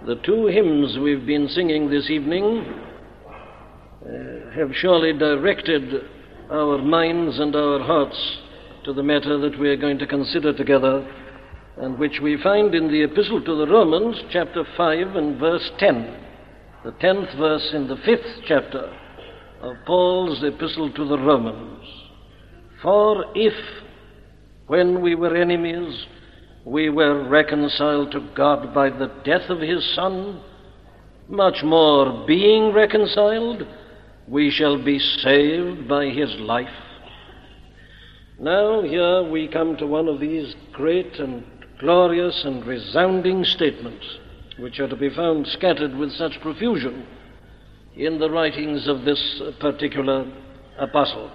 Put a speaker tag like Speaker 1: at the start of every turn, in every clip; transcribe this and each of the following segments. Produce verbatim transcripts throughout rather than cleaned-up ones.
Speaker 1: The two hymns we've been singing this evening uh, have surely directed our minds and our hearts to the matter that we are going to consider together, and which we find in the Epistle to the Romans, chapter five and verse ten, the tenth verse in the fifth chapter of Paul's Epistle to the Romans. For if, when we were enemies, we were reconciled to God by the death of his Son, much more, being reconciled, we shall be saved by his life. Now here we come to one of these great and glorious and resounding statements, which are to be found scattered with such profusion in the writings of this particular apostle.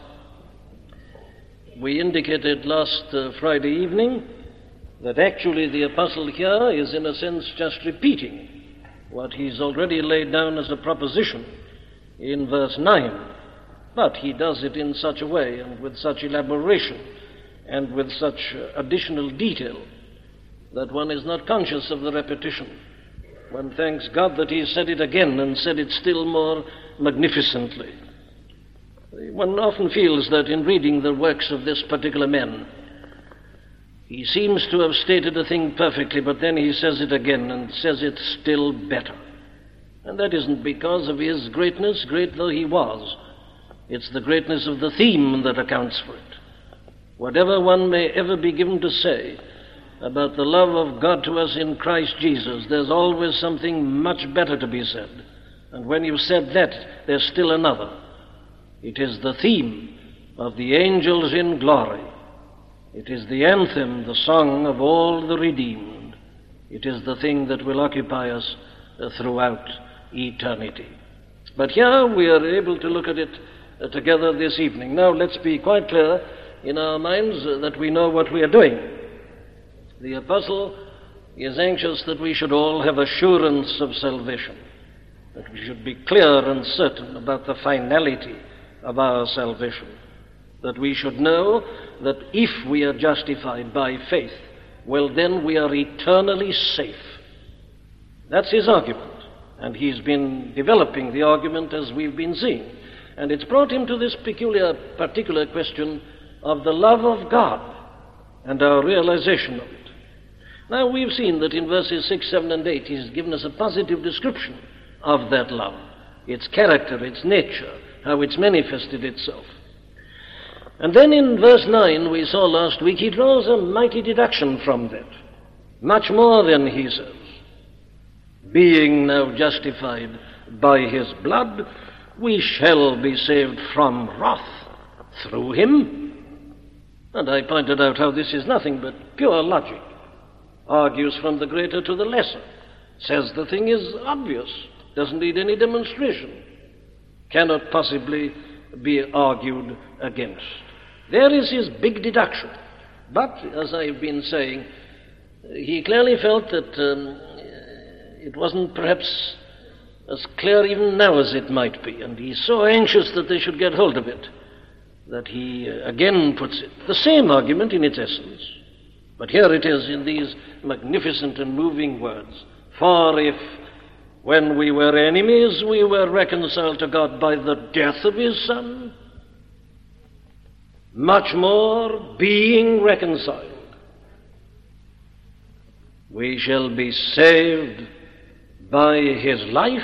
Speaker 1: We indicated last uh, Friday evening that actually the apostle here is in a sense just repeating what he's already laid down as a proposition in verse nine. But he does it in such a way and with such elaboration and with such additional detail that one is not conscious of the repetition. One thanks God that he said it again and said it still more magnificently. One often feels that in reading the works of this particular man, he seems to have stated a thing perfectly, but then he says it again and says it still better. And that isn't because of his greatness, great though he was. It's the greatness of the theme that accounts for it. Whatever one may ever be given to say about the love of God to us in Christ Jesus, there's always something much better to be said. And when you've said that, there's still another. It is the theme of the angels in glory. It is the anthem, the song of all the redeemed. It is the thing that will occupy us uh, throughout eternity. But here we are able to look at it uh, together this evening. Now let's be quite clear in our minds uh, that we know what we are doing. The apostle is anxious that we should all have assurance of salvation, that we should be clear and certain about the finality of our salvation, that we should know that if we are justified by faith, well, then we are eternally safe. That's his argument, and he's been developing the argument as we've been seeing. And it's brought him to this peculiar, particular question of the love of God and our realization of it. Now, we've seen that in verses six, seven, and eight, he's given us a positive description of that love, its character, its nature, how it's manifested itself. And then in verse nine, we saw last week, he draws a mighty deduction from that. Much more than he says. Being now justified by his blood, we shall be saved from wrath through him. And I pointed out how this is nothing but pure logic. Argues from the greater to the lesser. Says the thing is obvious. Doesn't need any demonstration. Cannot possibly be argued against. There is his big deduction. But, as I've been saying, he clearly felt that um, it wasn't perhaps as clear even now as it might be, and he's so anxious that they should get hold of it that he uh, again puts it. The same argument in its essence, but here it is in these magnificent and moving words. For if, when we were enemies, we were reconciled to God by the death of his Son, much more, being reconciled, we shall be saved by his life.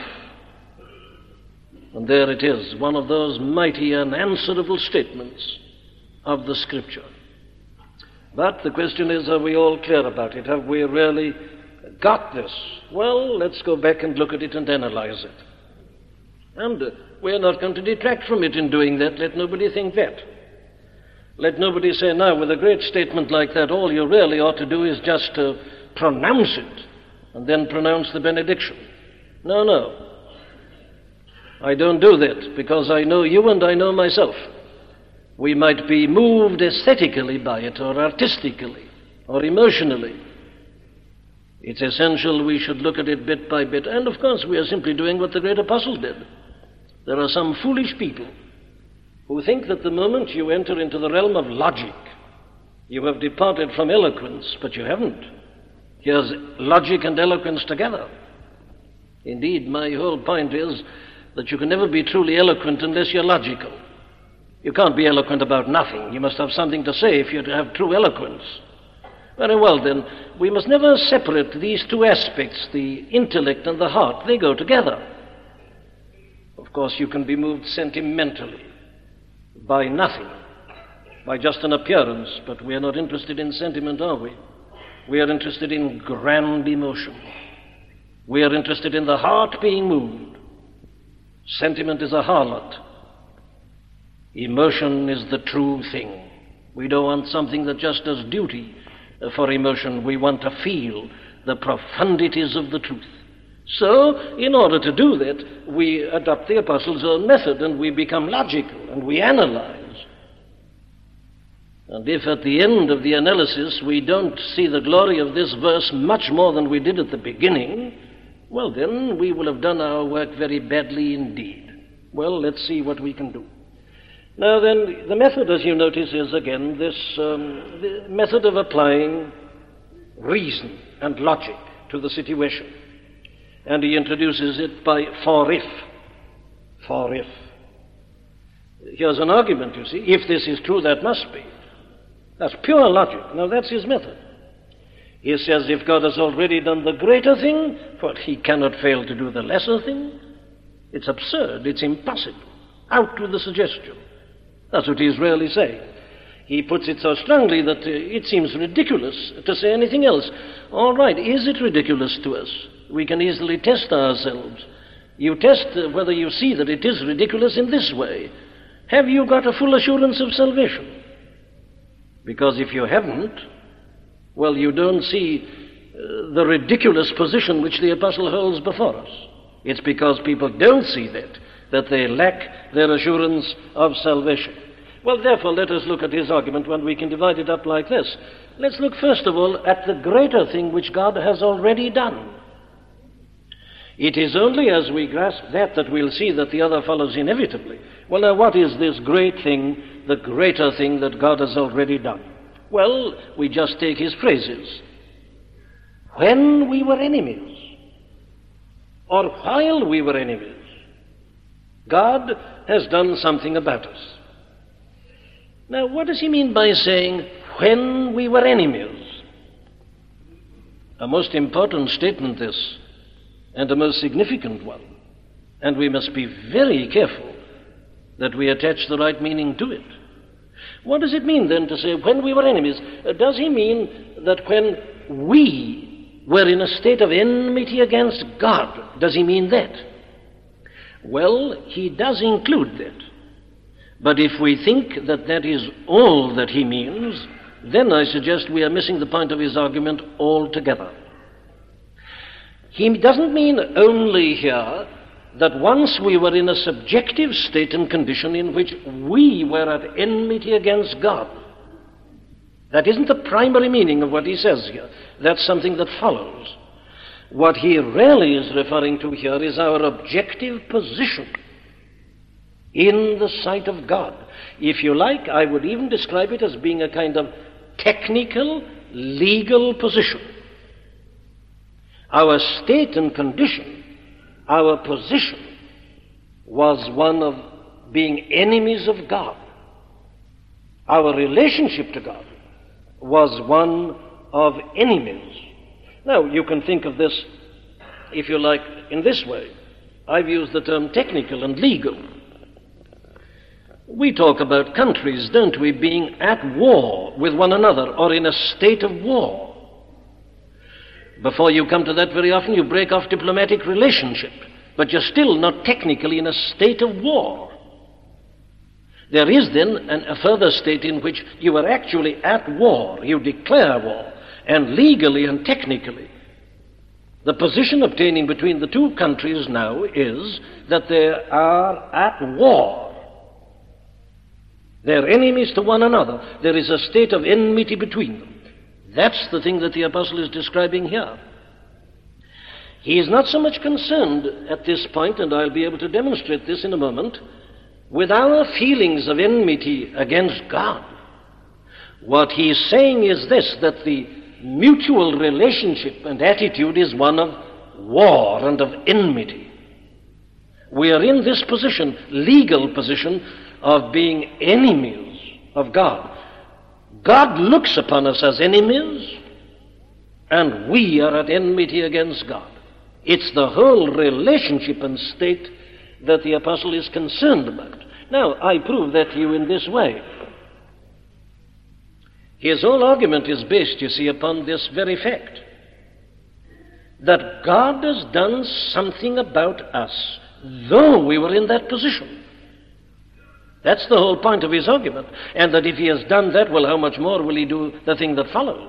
Speaker 1: And there it is, one of those mighty unanswerable statements of the Scripture. But the question is, are we all clear about it? Have we really got this? Well, let's go back and look at it and analyze it. And uh, we're not going to detract from it in doing that. Let nobody think that. Let nobody say, now, with a great statement like that, all you really ought to do is just to uh, pronounce it and then pronounce the benediction. No, no. I don't do that because I know you and I know myself. We might be moved aesthetically by it or artistically or emotionally. It's essential we should look at it bit by bit. And, of course, we are simply doing what the great apostle did. There are some foolish people who think that the moment you enter into the realm of logic, you have departed from eloquence, but you haven't. Here's logic and eloquence together. Indeed, my whole point is that you can never be truly eloquent unless you're logical. You can't be eloquent about nothing. You must have something to say if you're to have true eloquence. Very well, then, we must never separate these two aspects, the intellect and the heart. They go together. Of course, you can be moved sentimentally by nothing, by just an appearance, but we are not interested in sentiment, are we? We are interested in grand emotion. We are interested in the heart being moved. Sentiment is a harlot. Emotion is the true thing. We don't want something that just does duty for emotion. We want to feel the profundities of the truth. So, in order to do that, we adopt the Apostle's own method, and we become logical, and we analyze. And if at the end of the analysis we don't see the glory of this verse much more than we did at the beginning, well, then we will have done our work very badly indeed. Well, let's see what we can do. Now then, the method, as you notice, is again this um, the method of applying reason and logic to the situation. And he introduces it by for if. For if. Here's an argument, you see. If this is true, that must be. That's pure logic. Now that's his method. He says if God has already done the greater thing, but he cannot fail to do the lesser thing. It's absurd. It's impossible. Out with the suggestion. That's what he's really saying. He puts it so strongly that uh, it seems ridiculous to say anything else. All right, is it ridiculous to us? We can easily test ourselves. You test uh, whether you see that it is ridiculous in this way. Have you got a full assurance of salvation? Because if you haven't, well, you don't see uh, the ridiculous position which the apostle holds before us. It's because people don't see that, that they lack their assurance of salvation. Well, therefore, let us look at his argument when we can divide it up like this. Let's look first of all at the greater thing which God has already done. It is only as we grasp that that we'll see that the other follows inevitably. Well, now, what is this great thing, the greater thing that God has already done? Well, we just take his phrases. When we were enemies, or while we were enemies, God has done something about us. Now, what does he mean by saying, when we were enemies? A most important statement, this, and a most significant one. And we must be very careful that we attach the right meaning to it. What does it mean, then, to say, when we were enemies? Uh, does he mean that when we were in a state of enmity against God, does he mean that? Well, he does include that. But if we think that that is all that he means, then I suggest we are missing the point of his argument altogether. He doesn't mean only here that once we were in a subjective state and condition in which we were at enmity against God. That isn't the primary meaning of what he says here. That's something that follows. What he really is referring to here is our objective position in the sight of God. If you like, I would even describe it as being a kind of technical, legal position. Our state and condition, our position, was one of being enemies of God. Our relationship to God was one of enemies. Now, you can think of this, if you like, in this way. I've used the term technical and legal. We talk about countries, don't we, being at war with one another or in a state of war. Before you come to that, very often you break off diplomatic relationship, but you're still not technically in a state of war. There is then an, a further state in which you are actually at war. You declare war, and legally and technically. The position obtaining between the two countries now is that they are at war. They're enemies to one another. There is a state of enmity between them. That's the thing that the apostle is describing here. He is not so much concerned at this point, and I'll be able to demonstrate this in a moment, with our feelings of enmity against God. What he is saying is this, that the mutual relationship and attitude is one of war and of enmity. We are in this position, legal position, of being enemies of God. God looks upon us as enemies, and we are at enmity against God. It's the whole relationship and state that the apostle is concerned about. Now, I prove that to you in this way. His whole argument is based, you see, upon this very fact, that God has done something about us, though we were in that position. That's the whole point of his argument. And that if he has done that, well, how much more will he do the thing that follows?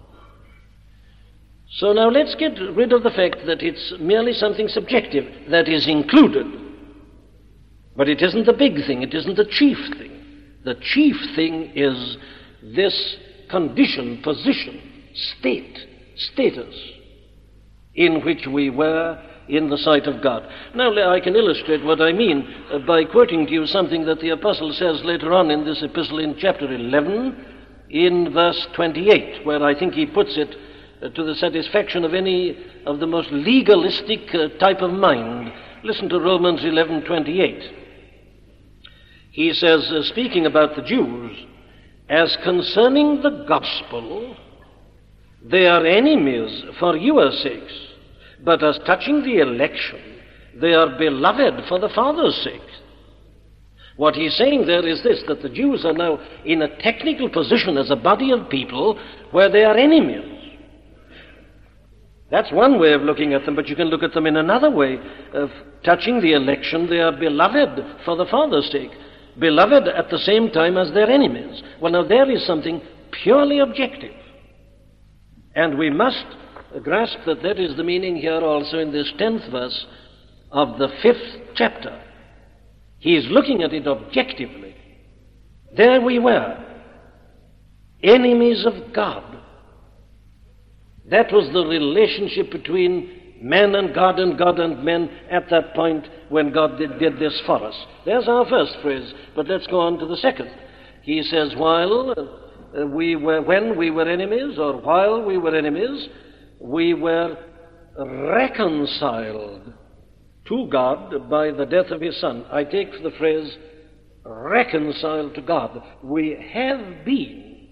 Speaker 1: So now let's get rid of the fact that it's merely something subjective that is included. But it isn't the big thing, it isn't the chief thing. The chief thing is this condition, position, state, status in which we were in the sight of God. Now I can illustrate what I mean uh, by quoting to you something that the apostle says later on in this epistle in chapter eleven, in verse twenty-eight, where I think he puts it uh, to the satisfaction of any of the most legalistic uh, type of mind. Listen to Romans eleven twenty-eight. He says, uh, speaking about the Jews, as concerning the gospel, they are enemies for your sakes, but as touching the election, they are beloved for the Father's sake. What he's saying there is this, that the Jews are now in a technical position as a body of people where they are enemies. That's one way of looking at them, but you can look at them in another way. Of touching the election, they are beloved for the Father's sake. Beloved at the same time as their enemies. Well, now there is something purely objective. And we must grasp that that is the meaning here also in this tenth verse of the fifth chapter. He is looking at it objectively. There we were, enemies of God. That was the relationship between man and God and God and men at that point when God did, did this for us. There's our first phrase, but let's go on to the second. He says, while uh, we were, when we were enemies, or while we were enemies, we were reconciled to God by the death of his Son. I take the phrase reconciled to God. We have been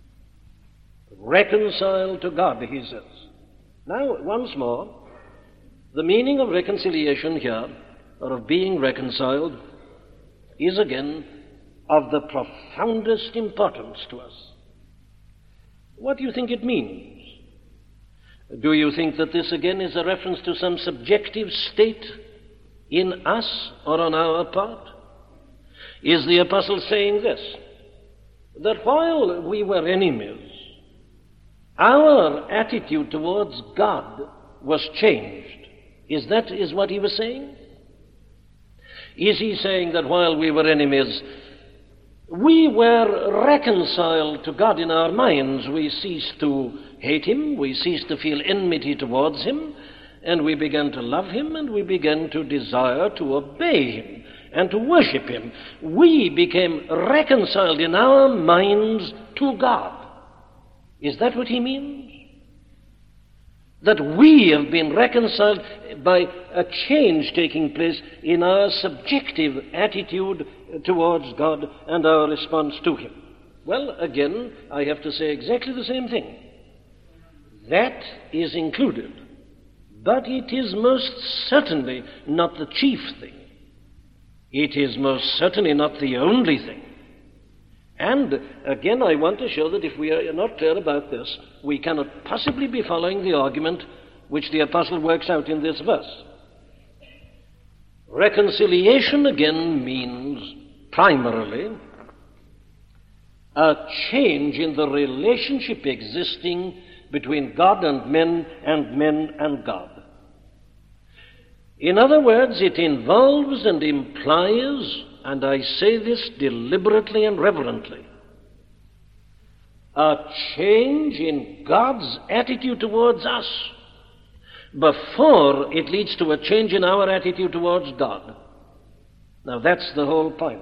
Speaker 1: reconciled to God, he says. Now, once more, the meaning of reconciliation here, or of being reconciled, is again of the profoundest importance to us. What do you think it means? Do you think that this again is a reference to some subjective state in us or on our part? Is the apostle saying this, that while we were enemies, our attitude towards God was changed? Is that is what he was saying? Is he saying that while we were enemies, we were reconciled to God in our minds? We ceased to hate him, we ceased to feel enmity towards him, and we began to love him, and we began to desire to obey him and to worship him. We became reconciled in our minds to God. Is that what he means? That we have been reconciled by a change taking place in our subjective attitude towards God and our response to him. Well, again, I have to say exactly the same thing. That is included, but it is most certainly not the chief thing. It is most certainly not the only thing. And again, I want to show that if we are not clear about this, we cannot possibly be following the argument which the apostle works out in this verse. Reconciliation again means primarily a change in the relationship existing between God and men and men and God. In other words, it involves and implies, and I say this deliberately and reverently, a change in God's attitude towards us before it leads to a change in our attitude towards God. Now that's the whole point.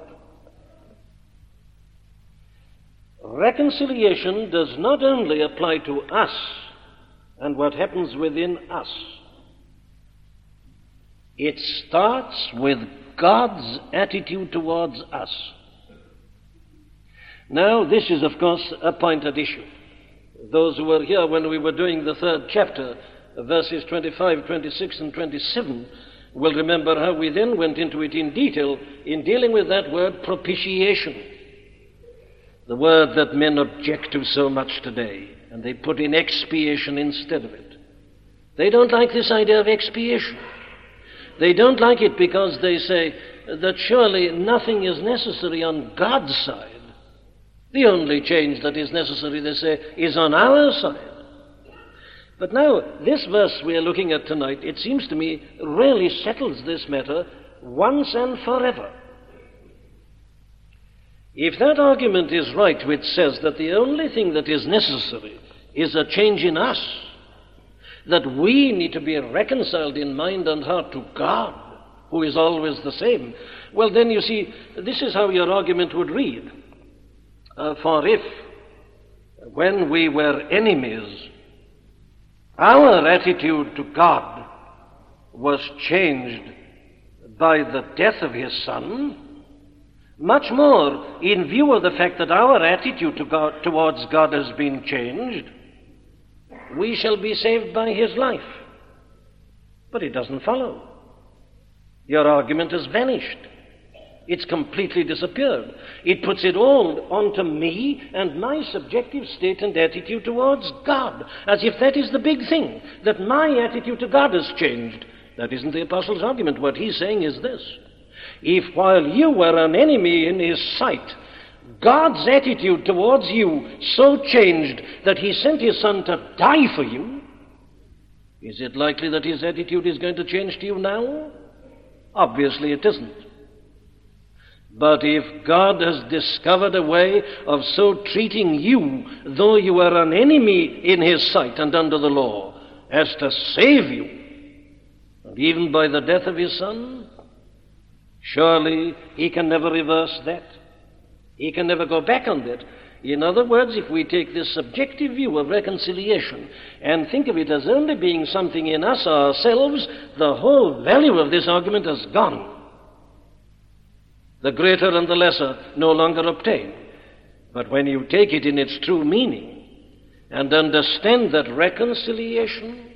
Speaker 1: Reconciliation does not only apply to us and what happens within us, It starts with God's attitude towards us. Now, this is, of course, a point at issue. Those who were here when we were doing the third chapter, verses twenty-five, twenty-six, and twenty-seven, will remember how we then went into it in detail in dealing with that word propitiation, the word that men object to so much today, and they put in expiation instead of it. They don't like this idea of expiation. They don't like it because they say that surely nothing is necessary on God's side. The only change that is necessary, they say, is on our side. But now, this verse we are looking at tonight, it seems to me, really settles this matter once and forever. If that argument is right, which says that the only thing that is necessary is a change in us, that we need to be reconciled in mind and heart to God, who is always the same, well then, you see, this is how your argument would read. Uh, for if, when we were enemies, our attitude to God was changed by the death of his Son, much more in view of the fact that our attitude to God, towards God has been changed, we shall be saved by his life. But it doesn't follow. Your argument has vanished. It's completely disappeared. It puts it all onto me and my subjective state and attitude towards God, as if that is the big thing, that my attitude to God has changed. That isn't the apostle's argument. What he's saying is this: if while you were an enemy in his sight, God's attitude towards you so changed that he sent his Son to die for you, is it likely that his attitude is going to change to you now? Obviously it isn't. But if God has discovered a way of so treating you, though you are an enemy in his sight and under the law, as to save you, and even by the death of his Son, surely he can never reverse that. He can never go back on that. In other words, if we take this subjective view of reconciliation and think of it as only being something in us ourselves, the whole value of this argument has gone. The greater and the lesser no longer obtain. But when you take it in its true meaning and understand that reconciliation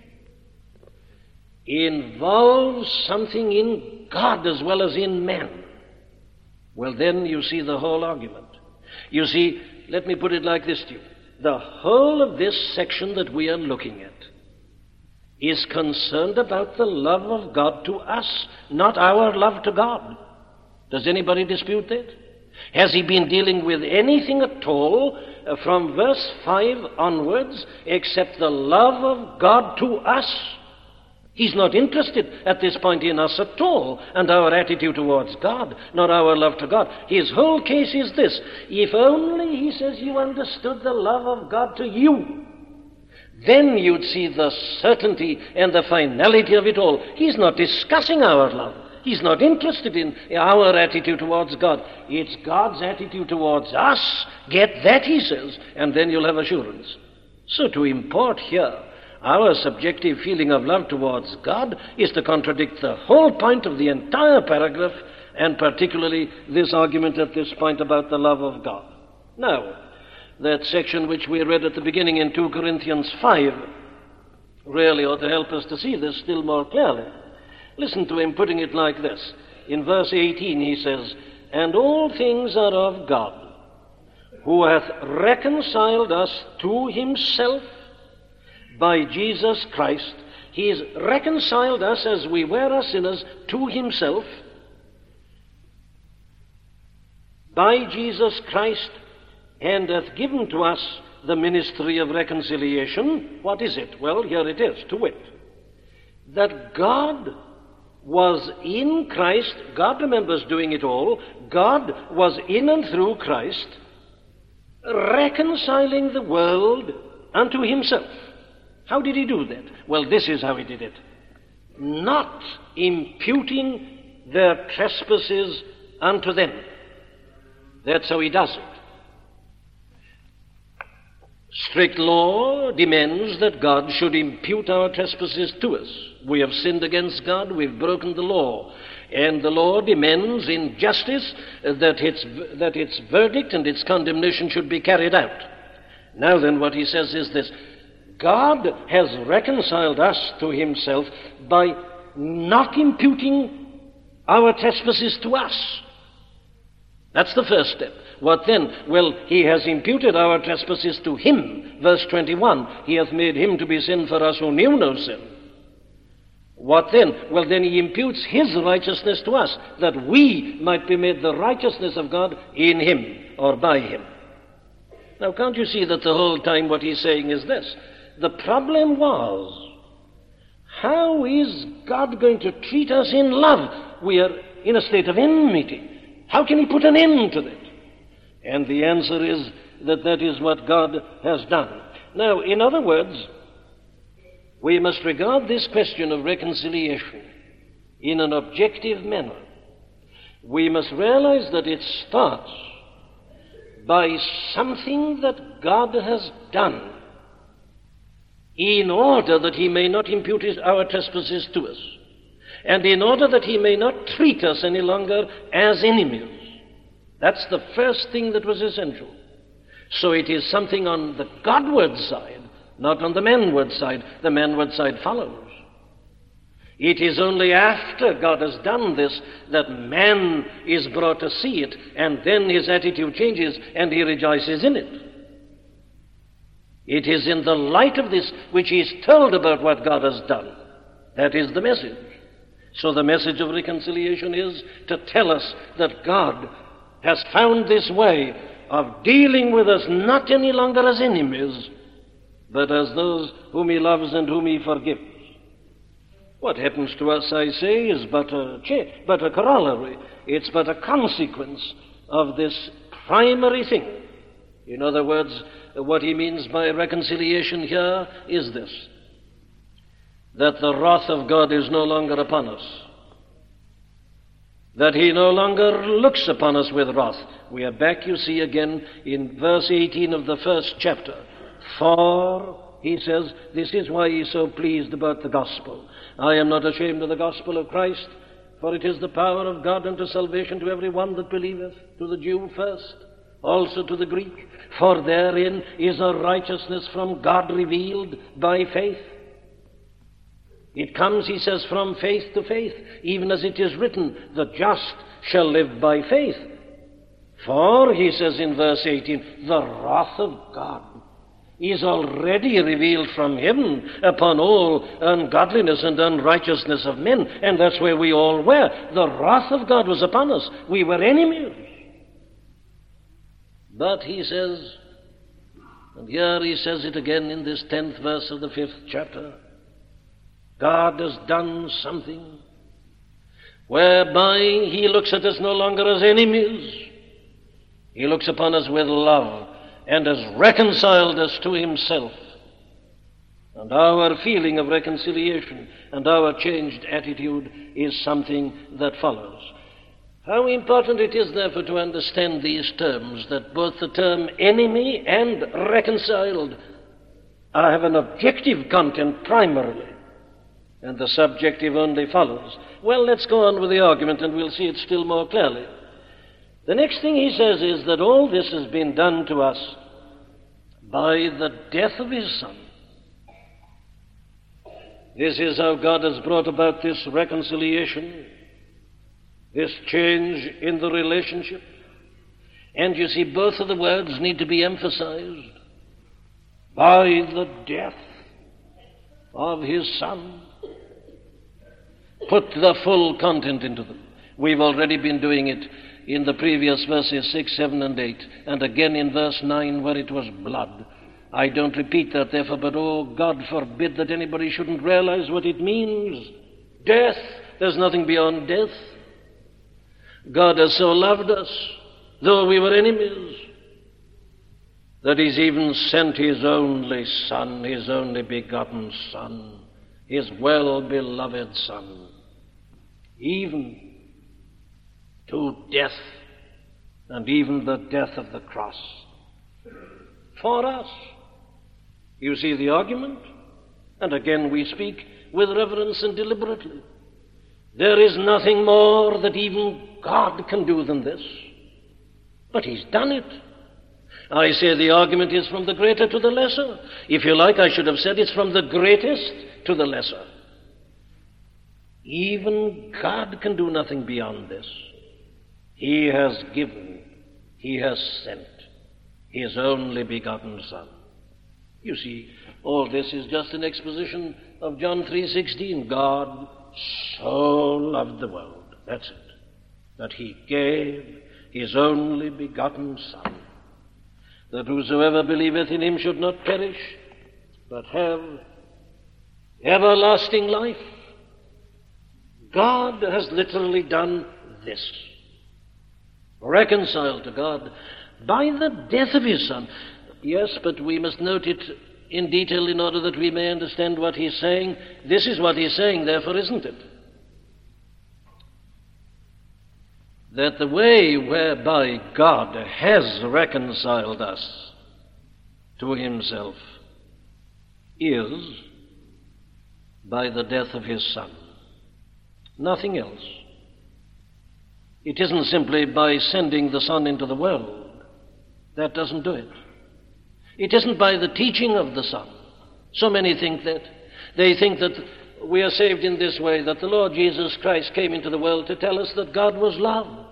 Speaker 1: involves something in God as well as in men, well, then you see the whole argument. You see, let me put it like this to you. The whole of this section that we are looking at is concerned about the love of God to us, not our love to God. Does anybody dispute that? Has he been dealing with anything at all uh, from verse five onwards except the love of God to us? He's not interested at this point in us at all and our attitude towards God, not our love to God. His whole case is this: if only, he says, you understood the love of God to you, then you'd see the certainty and the finality of it all. He's not discussing our love. He's not interested in our attitude towards God. It's God's attitude towards us. Get that, he says, and then you'll have assurance. So to import here our subjective feeling of love towards God is to contradict the whole point of the entire paragraph, and particularly this argument at this point about the love of God. Now, that section which we read at the beginning in two Corinthians five really ought to help us to see this still more clearly. Listen to him putting it like this. In verse eighteen he says, "And all things are of God, who hath reconciled us to himself by Jesus Christ." He has reconciled us as we were as sinners to himself by Jesus Christ, and hath given to us the ministry of reconciliation. What is it? Well, here it is, to wit, that God was in Christ. God remembers doing it all. God was in and through Christ, reconciling the world unto himself. How did he do that? Well, this is how he did it. Not imputing their trespasses unto them. That's how he does it. Strict law demands that God should impute our trespasses to us. We have sinned against God, we've broken the law. And the law demands in justice that its, that its verdict and its condemnation should be carried out. Now then, what he says is this: God has reconciled us to himself by not imputing our trespasses to us. That's the first step. What then? Well, he has imputed our trespasses to him. Verse twenty-one, he hath made him to be sin for us who knew no sin. What then? Well, then he imputes his righteousness to us, that we might be made the righteousness of God in him, or by him. Now, can't you see that the whole time what he's saying is this? The problem was, how is God going to treat us in love? We are in a state of enmity. How can he put an end to that? And the answer is that that is what God has done. Now, in other words, we must regard this question of reconciliation in an objective manner. We must realize that it starts by something that God has done in order that he may not impute his, our trespasses to us, and in order that he may not treat us any longer as enemies. That's the first thing that was essential. So it is something on the Godward side, not on the manward side. The manward side follows. It is only after God has done this that man is brought to see it, and then his attitude changes and he rejoices in it. It is in the light of this which he is told about what God has done. That is the message. So the message of reconciliation is to tell us that God has found this way of dealing with us not any longer as enemies, but as those whom he loves and whom he forgives. What happens to us, I say, is but a, cha- but a corollary. It's but a consequence of this primary thing. In other words, what he means by reconciliation here is this: that the wrath of God is no longer upon us, that he no longer looks upon us with wrath. We are back, you see, again in verse eighteen of the first chapter. For, he says, this is why he is so pleased about the gospel. I am not ashamed of the gospel of Christ, for it is the power of God unto salvation to every one that believeth, to the Jew first, also to the Greek. For therein is a righteousness from God revealed by faith. It comes, he says, from faith to faith, even as it is written, the just shall live by faith. For, he says in verse eighteen, the wrath of God is already revealed from heaven upon all ungodliness and unrighteousness of men. And that's where we all were. The wrath of God was upon us. We were enemies. But he says, and here he says it again in this tenth verse of the fifth chapter, God has done something whereby he looks at us no longer as enemies. He looks upon us with love and has reconciled us to himself. And our feeling of reconciliation and our changed attitude is something that follows. How important it is, therefore, to understand these terms, that both the term enemy and reconciled have an objective content primarily, and the subjective only follows. Well, let's go on with the argument and we'll see it still more clearly. The next thing he says is that all this has been done to us by the death of his Son. This is how God has brought about this reconciliation, this change in the relationship. And you see, both of the words need to be emphasized. By the death of his Son. Put the full content into them. We've already been doing it in the previous verses six, seven, and eight, and again in verse nine where it was blood. I don't repeat that, therefore, but oh, God forbid that anybody shouldn't realize what it means. Death. There's nothing beyond death. God has so loved us, though we were enemies, that he's even sent his only Son, his only begotten Son, his well-beloved Son, even to death, and even the death of the cross, for us. You see the argument? And again we speak with reverence and deliberately. There is nothing more that even God can do than this. But he's done it. I say the argument is from the greater to the lesser. If you like, I should have said it's from the greatest to the lesser. Even God can do nothing beyond this. He has given, he has sent his only begotten Son. You see, all this is just an exposition of John three sixteen. God so loved the world, that's it, that he gave his only begotten Son, that whosoever believeth in him should not perish, but have everlasting life. God has literally done this. Reconciled to God by the death of his Son. Yes, but we must note it in detail in order that we may understand what he's saying. This is what he's saying, therefore, isn't it? That the way whereby God has reconciled us to himself is by the death of his Son. Nothing else. It isn't simply by sending the Son into the world. That doesn't do it. It isn't by the teaching of the Son. So many think that. They think that we are saved in this way, that the Lord Jesus Christ came into the world to tell us that God was love.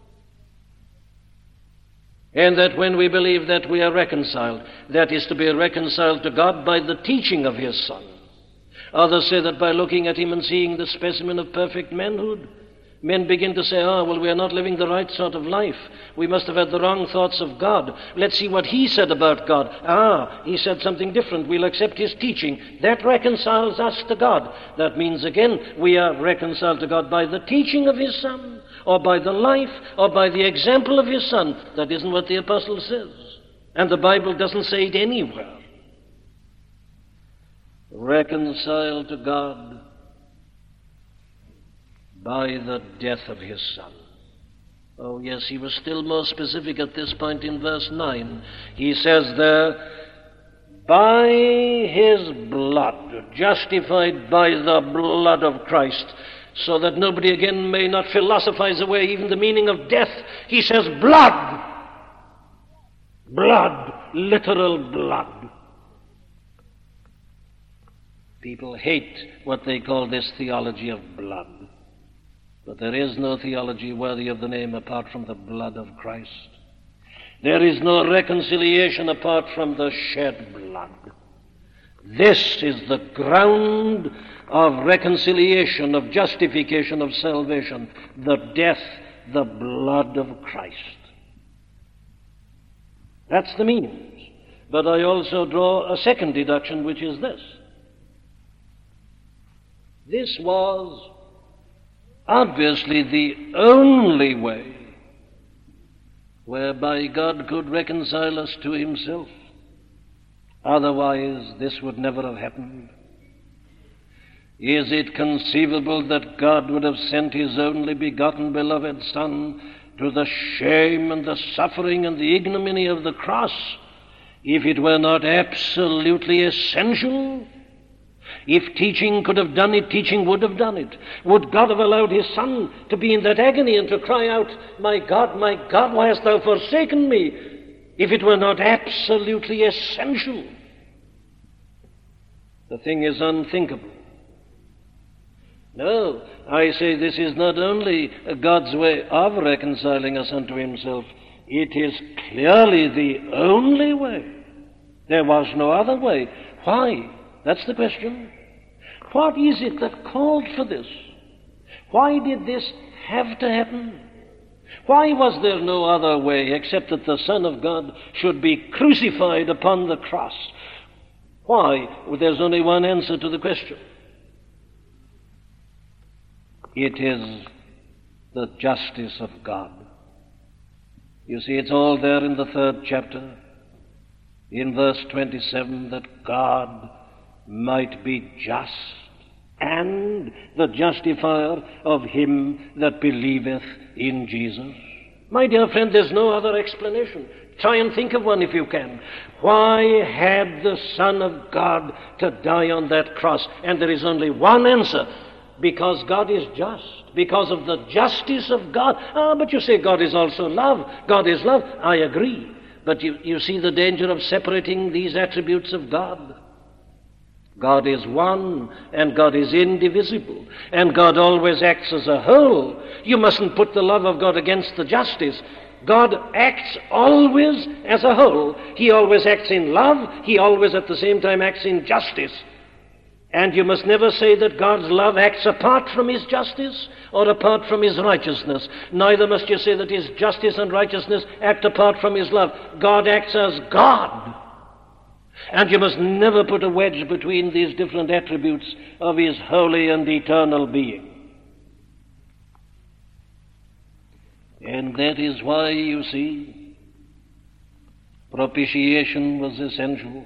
Speaker 1: And that when we believe that we are reconciled, that is to be reconciled to God by the teaching of his Son. Others say that by looking at him and seeing the specimen of perfect manhood, men begin to say, ah, well, we are not living the right sort of life. We must have had the wrong thoughts of God. Let's see what he said about God. Ah, he said something different. We'll accept his teaching. That reconciles us to God. That means, again, we are reconciled to God by the teaching of his Son, or by the life, or by the example of his Son. That isn't what the apostle says. And the Bible doesn't say it anywhere. Reconciled to God by the death of his Son. Oh, yes, he was still more specific at this point in verse nine. He says there, by his blood, justified by the blood of Christ, so that nobody again may not philosophize away even the meaning of death. He says blood. Blood, literal blood. People hate what they call this theology of blood. But there is no theology worthy of the name apart from the blood of Christ. There is no reconciliation apart from the shed blood. This is the ground of reconciliation, of justification, of salvation. The death, the blood of Christ. That's the means. But I also draw a second deduction, which is this. This was obviously the only way whereby God could reconcile us to himself. Otherwise, this would never have happened. Is it conceivable that God would have sent his only begotten beloved Son to the shame and the suffering and the ignominy of the cross if it were not absolutely essential? If teaching could have done it, teaching would have done it. Would God have allowed his Son to be in that agony and to cry out, my God, my God, why hast thou forsaken me, if it were not absolutely essential? The thing is unthinkable. No, I say this is not only God's way of reconciling us unto himself, it is clearly the only way. There was no other way. Why? That's the question. What is it that called for this? Why did this have to happen? Why was there no other way except that the Son of God should be crucified upon the cross? Why? Well, there's only one answer to the question. It is the justice of God. You see, it's all there in the third chapter, in verse twenty-seven, that God might be just and the justifier of him that believeth in Jesus. My dear friend, there's no other explanation. Try and think of one if you can. Why had the Son of God to die on that cross? And there is only one answer. Because God is just. Because of the justice of God. Ah, but you say God is also love. God is love. I agree. But you, you see the danger of separating these attributes of God. God is one, and God is indivisible, and God always acts as a whole. You mustn't put the love of God against the justice. God acts always as a whole. He always acts in love. He always at the same time acts in justice. And you must never say that God's love acts apart from his justice or apart from his righteousness. Neither must you say that his justice and righteousness act apart from his love. God acts as God. And you must never put a wedge between these different attributes of his holy and eternal being. And that is why, you see, propitiation was essential.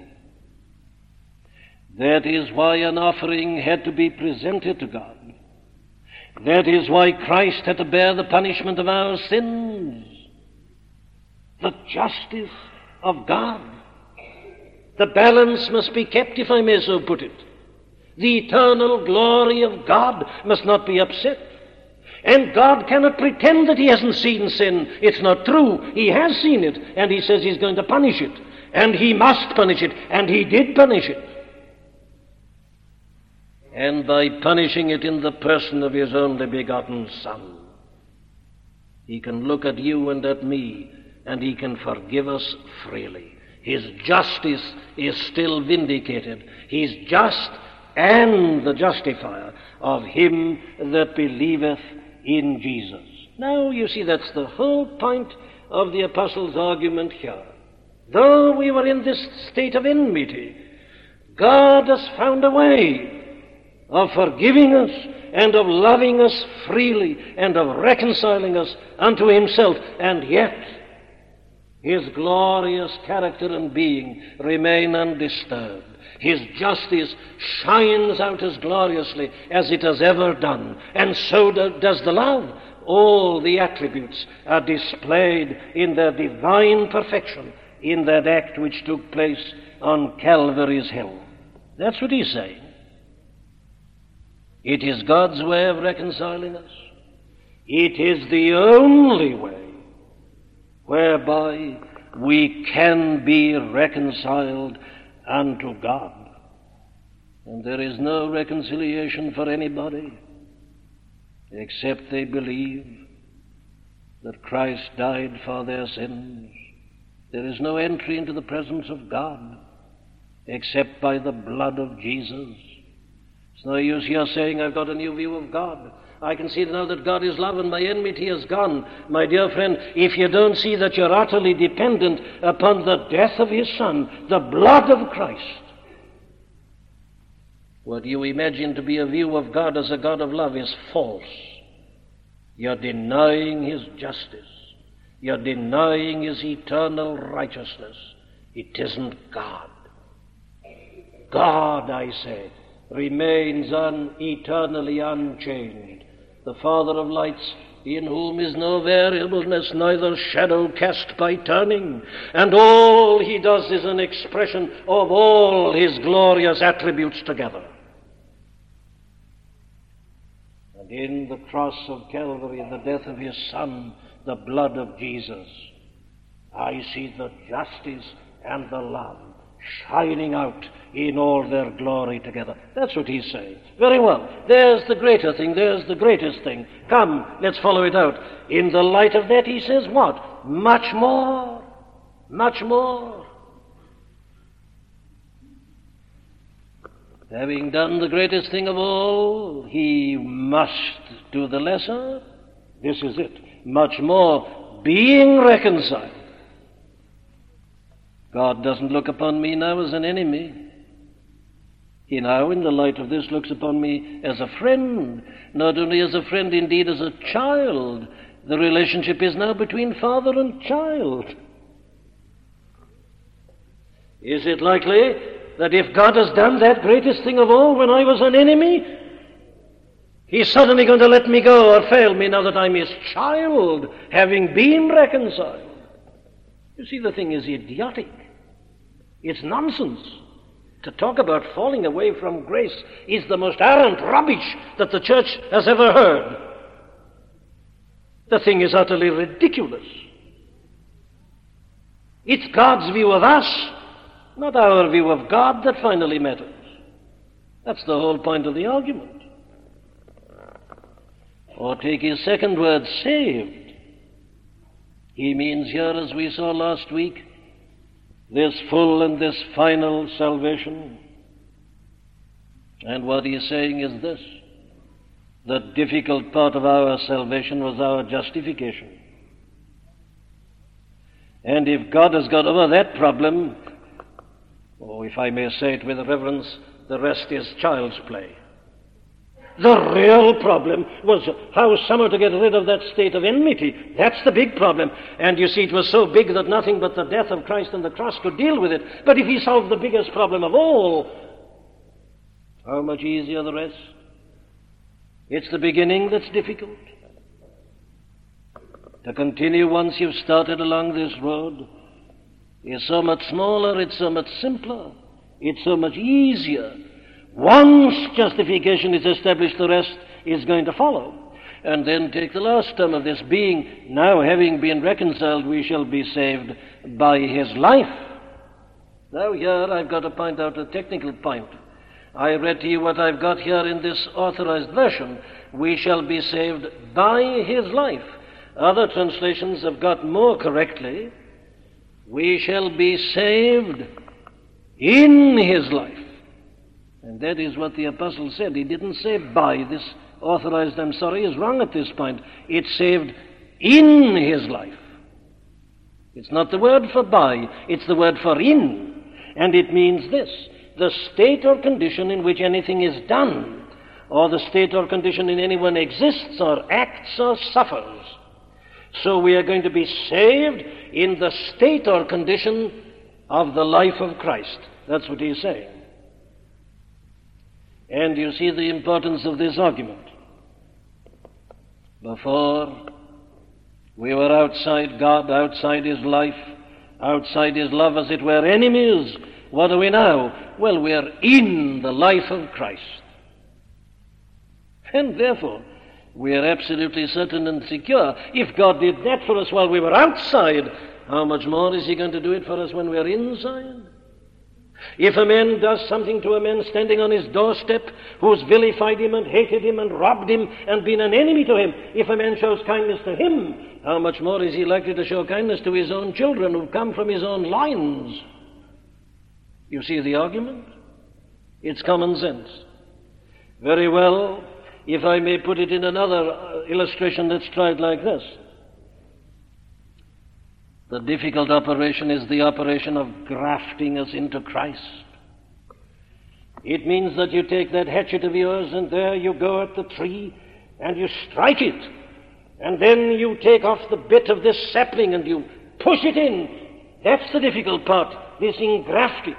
Speaker 1: That is why an offering had to be presented to God. That is why Christ had to bear the punishment of our sins. The justice of God. The balance must be kept, if I may so put it. The eternal glory of God must not be upset. And God cannot pretend that he hasn't seen sin. It's not true. He has seen it, and he says he's going to punish it. And he must punish it, and he did punish it. And by punishing it in the person of his only begotten Son, he can look at you and at me, and he can forgive us freely. His justice is still vindicated. He's just and the justifier of him that believeth in Jesus. Now, you see, that's the whole point of the apostle's argument here. Though we were in this state of enmity, God has found a way of forgiving us and of loving us freely and of reconciling us unto himself, and yet his glorious character and being remain undisturbed. His justice shines out as gloriously as it has ever done, and so do, does the love. All the attributes are displayed in their divine perfection in that act which took place on Calvary's hill. That's what he's saying. It is God's way of reconciling us. It is the only way whereby we can be reconciled unto God. And there is no reconciliation for anybody except they believe that Christ died for their sins. There is no entry into the presence of God except by the blood of Jesus. It's no use here saying, I've got a new view of God. I can see now that God is love and my enmity is gone. My dear friend, if you don't see that you're utterly dependent upon the death of his Son, the blood of Christ, what you imagine to be a view of God as a God of love is false. You're denying his justice. You're denying his eternal righteousness. It isn't God. God, I say, remains un- eternally unchanged. The Father of lights, in whom is no variableness, neither shadow cast by turning. And all he does is an expression of all his glorious attributes together. And in the cross of Calvary, the death of his Son, the blood of Jesus, I see the justice and the love shining out in all their glory together. That's what he's saying. Very well. There's the greater thing. There's the greatest thing. Come, let's follow it out. In the light of that, he says what? Much more. Much more. Having done the greatest thing of all, he must do the lesser. This is it. Much more. Being reconciled. God doesn't look upon me now as an enemy. He now, in the light of this, looks upon me as a friend. Not only as a friend, indeed as a child. The relationship is now between father and child. Is it likely that if God has done that greatest thing of all when I was an enemy, He's suddenly going to let me go or fail me now that I'm his child, having been reconciled. You see, the thing is idiotic. It's nonsense. To talk about falling away from grace is the most arrant rubbish that the church has ever heard. The thing is utterly ridiculous. It's God's view of us, not our view of God, that finally matters. That's the whole point of the argument. Or take his second word, saved. He means here, as we saw last week, this full and this final salvation. And what he's saying is this: the difficult part of our salvation was our justification. And if God has got over that problem, or if I may say it with reverence, the rest is child's play. The real problem was how somehow to get rid of that state of enmity. That's the big problem. And you see, it was so big that nothing but the death of Christ on the cross could deal with it. But if he solved the biggest problem of all, how much easier the rest? It's the beginning that's difficult. To continue once you've started along this road is so much smaller, it's so much simpler, it's so much easier. Once justification is established, the rest is going to follow. And then take the last term of this, being, now having been reconciled, we shall be saved by his life. Now here I've got to point out a technical point. I read to you what I've got here in this authorized version. We shall be saved by his life. Other translations have got more correctly, we shall be saved in his life. And that is what the apostle said. He didn't say by. This authorized, I'm sorry, is wrong at this point. It's saved in his life. It's not the word for by, it's the word for in. And it means this: the state or condition in which anything is done, or the state or condition in anyone exists or acts or suffers. So we are going to be saved in the state or condition of the life of Christ. That's what he's saying. And you see the importance of this argument. Before, we were outside God, outside his life, outside his love, as it were, enemies. What are we now? Well, we are in the life of Christ. And therefore, we are absolutely certain and secure. If God did that for us while we were outside, how much more is he going to do it for us when we are inside? If a man does something to a man standing on his doorstep who's vilified him and hated him and robbed him and been an enemy to him, if a man shows kindness to him, how much more is he likely to show kindness to his own children who come from his own lines? You see the argument? It's common sense. Very well, if I may put it in another illustration, let's try it like this. The difficult operation is the operation of grafting us into Christ. It means that you take that hatchet of yours and there you go at the tree and you strike it. And then you take off the bit of this sapling and you push it in. That's the difficult part, this engrafting.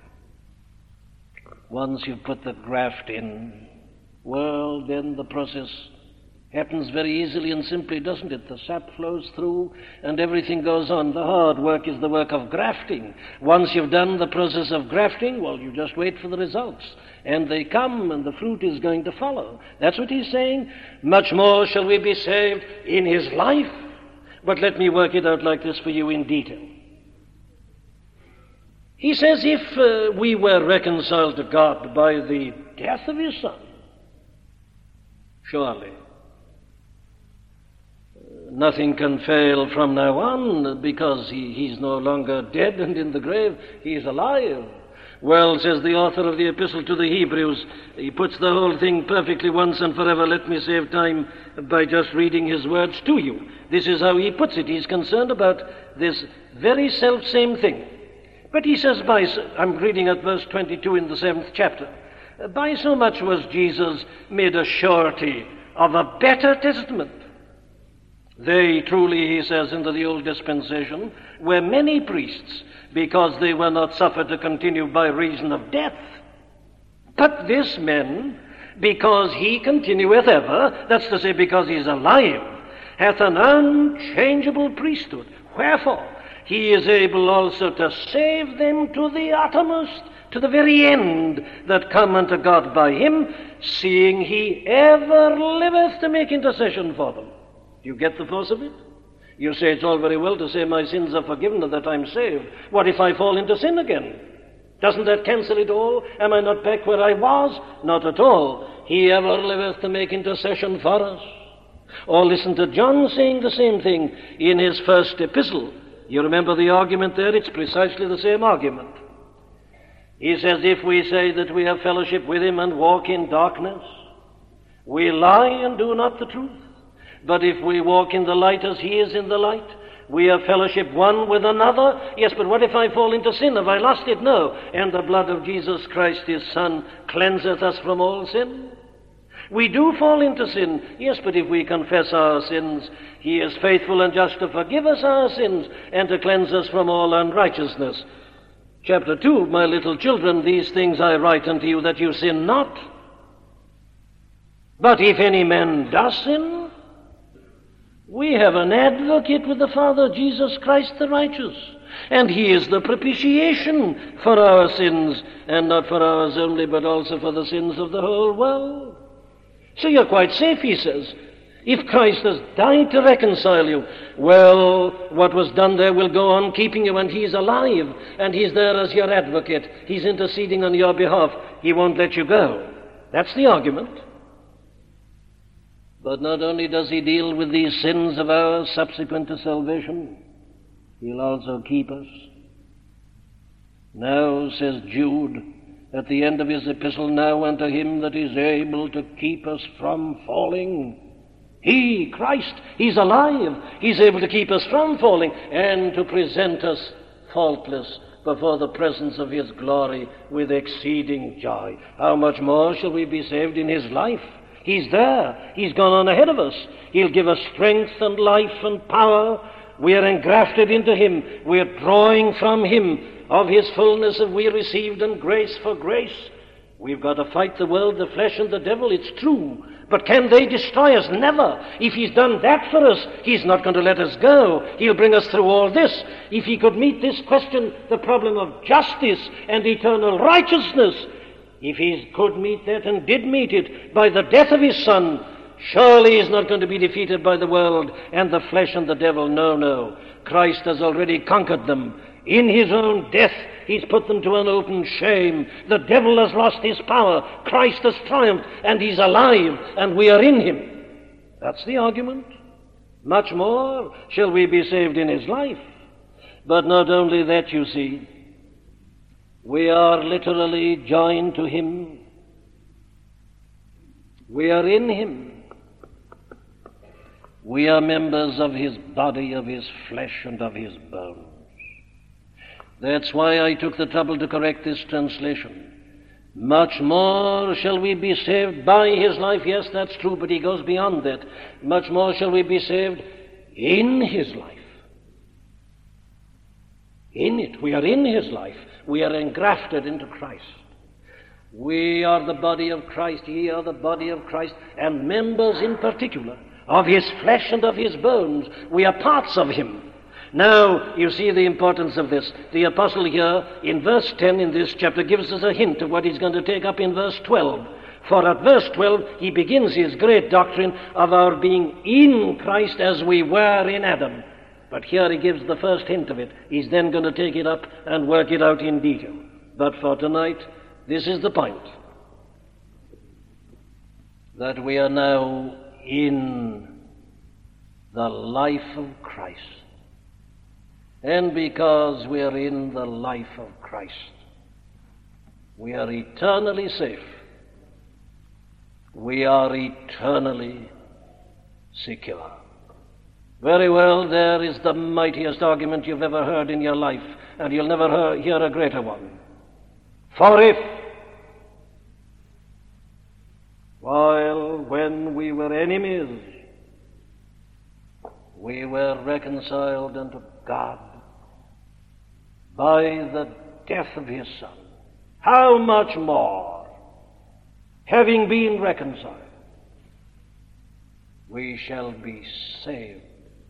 Speaker 1: Once you put the graft in, well, then the process happens very easily and simply, doesn't it? The sap flows through and everything goes on. The hard work is the work of grafting. Once you've done the process of grafting, well, you just wait for the results. And they come and the fruit is going to follow. That's what he's saying. Much more shall we be saved in his life. But let me work it out like this for you in detail. He says if uh, we were reconciled to God by the death of his Son, surely nothing can fail from now on, because he, he's no longer dead and in the grave, he is alive. Well, says the author of the epistle to the Hebrews, he puts the whole thing perfectly once and forever. Let me save time by just reading his words to you. This is how he puts it. He's concerned about this very self-same thing. But he says, by, I'm reading at verse twenty-two in the seventh chapter, by so much was Jesus made a surety of a better testament. They truly, he says, into the old dispensation, were many priests, because they were not suffered to continue by reason of death. But this man, because he continueth ever, that's to say, because he is alive, hath an unchangeable priesthood. Wherefore, he is able also to save them to the uttermost, to the very end, that come unto God by him, seeing he ever liveth to make intercession for them. Do you get the force of it? You say it's all very well to say my sins are forgiven and that I'm saved. What if I fall into sin again? Doesn't that cancel it all? Am I not back where I was? Not at all. He ever liveth to make intercession for us. Or listen to John saying the same thing in his first epistle. You remember the argument there? It's precisely the same argument. He says, if we say that we have fellowship with him and walk in darkness, we lie and do not the truth. But if we walk in the light as he is in the light, we have fellowship one with another. Yes, but what if I fall into sin? Have I lost it? No. And the blood of Jesus Christ, his Son, cleanseth us from all sin. We do fall into sin. Yes, but if we confess our sins, he is faithful and just to forgive us our sins and to cleanse us from all unrighteousness. Chapter two, my little children, these things I write unto you that you sin not. But if any man does sin, we have an advocate with the Father, Jesus Christ the righteous. And he is the propitiation for our sins, and not for ours only, but also for the sins of the whole world. So you're quite safe, he says. If Christ has died to reconcile you, well, what was done there will go on keeping you, and he's alive, and he's there as your advocate. He's interceding on your behalf. He won't let you go. That's the argument. But not only does he deal with these sins of ours subsequent to salvation, he'll also keep us. Now, says Jude, at the end of his epistle, now unto him that is able to keep us from falling. He, Christ, he's alive. He's able to keep us from falling and to present us faultless before the presence of his glory with exceeding joy. How much more shall we be saved in his life? He's there. He's gone on ahead of us. He'll give us strength and life and power. We are engrafted into him. We are drawing from him. Of his fullness have we received, and grace for grace. We've got to fight the world, the flesh, and the devil. It's true. But can they destroy us? Never. If he's done that for us, he's not going to let us go. He'll bring us through all this. If he could meet this question, the problem of justice and eternal righteousness, if he could meet that and did meet it by the death of his Son, surely he's not going to be defeated by the world and the flesh and the devil. No, no. Christ has already conquered them. In his own death, he's put them to an open shame. The devil has lost his power. Christ has triumphed, and he's alive, and we are in him. That's the argument. Much more shall we be saved in his life. But not only that, you see, we are literally joined to him. We are in him. We are members of his body, of his flesh, and of his bones. That's why I took the trouble to correct this translation. Much more shall we be saved by his life. Yes, that's true, but he goes beyond that. Much more shall we be saved in his life. In it. We are in his life. We are engrafted into Christ. We are the body of Christ. Ye are the body of Christ, and members in particular of his flesh and of his bones. We are parts of him. Now, you see the importance of this. The apostle here, in verse ten in this chapter, gives us a hint of what he's going to take up in verse twelve. For at verse twelve, he begins his great doctrine of our being in Christ as we were in Adam. But here he gives the first hint of it. He's then going to take it up and work it out in detail. But for tonight, this is the point. That we are now in the life of Christ. And because we are in the life of Christ, we are eternally safe. We are eternally secure. Very well, there is the mightiest argument you've ever heard in your life, and you'll never hear a greater one. For if, while when we were enemies, we were reconciled unto God by the death of his Son, how much more having been reconciled, we shall be saved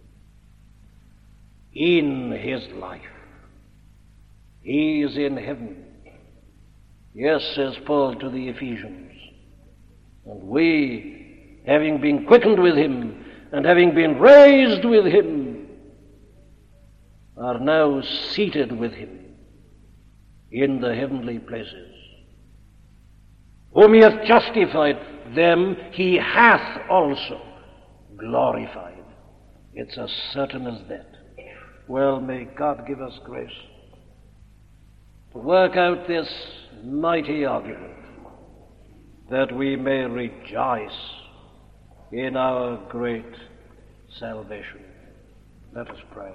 Speaker 1: in his life. He is in heaven. Yes, says Paul to the Ephesians. And we, having been quickened with him, and having been raised with him, are now seated with him in the heavenly places. Whom he hath justified, them he hath also glorified. It's as certain as that. Well, may God give us grace to work out this mighty argument, that we may rejoice in our great salvation. Let us pray.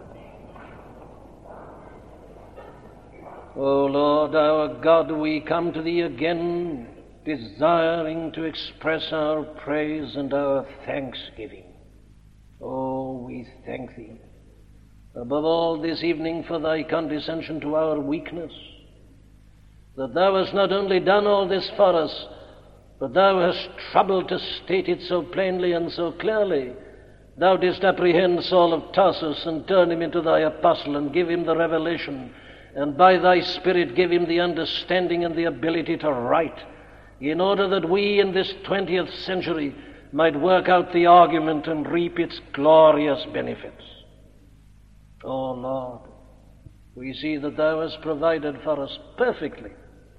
Speaker 1: O Lord, our God, we come to Thee again, desiring to express our praise and our thanksgiving. Oh, we thank Thee, above all this evening, for Thy condescension to our weakness, that Thou hast not only done all this for us, but Thou hast troubled to state it so plainly and so clearly. Thou didst apprehend Saul of Tarsus and turn him into Thy apostle and give him the revelation, and by Thy Spirit give him the understanding and the ability to write, in order that we in this twentieth century might work out the argument and reap its glorious benefits. O Lord, we see that Thou hast provided for us perfectly.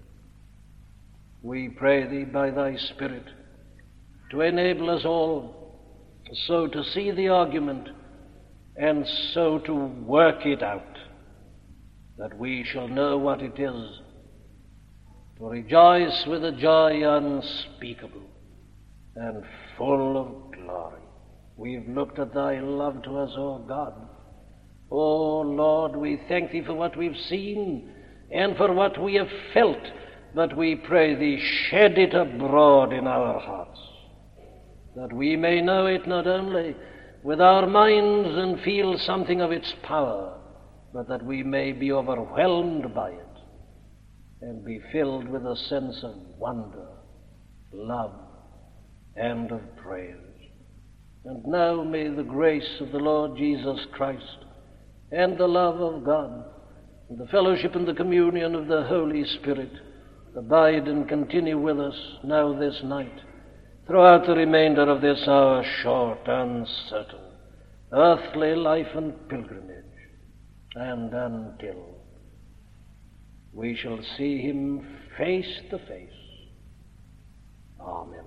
Speaker 1: We pray Thee by Thy Spirit to enable us all so to see the argument and so to work it out, that we shall know what it is to rejoice with a joy unspeakable and full of glory. We've looked at Thy love to us, O God. O Lord, we thank Thee for what we've seen and for what we have felt, but we pray Thee, shed it abroad in our hearts, that we may know it not only with our minds and feel something of its power, but that we may be overwhelmed by it and be filled with a sense of wonder, love, and of praise. And now may the grace of the Lord Jesus Christ and the love of God and the fellowship and the communion of the Holy Spirit abide and continue with us now this night, throughout the remainder of this our short, uncertain, earthly life and pilgrimage, and until we shall see Him face to face. Amen.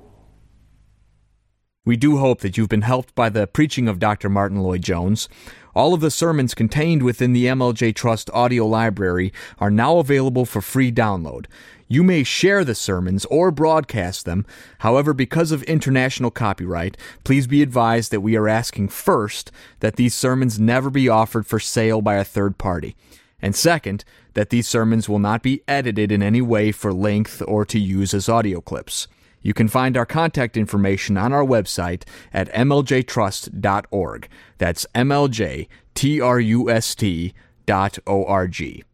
Speaker 2: We do hope that you've been helped by the preaching of Doctor Martyn Lloyd-Jones. All of the sermons contained within the M L J Trust audio library are now available for free download. You may share the sermons or broadcast them. However, because of international copyright, please be advised that we are asking first that these sermons never be offered for sale by a third party. And second, that these sermons will not be edited in any way for length or to use as audio clips. You can find our contact information on our website at m l j trust dot org. That's M L J T R U S T dot O R G.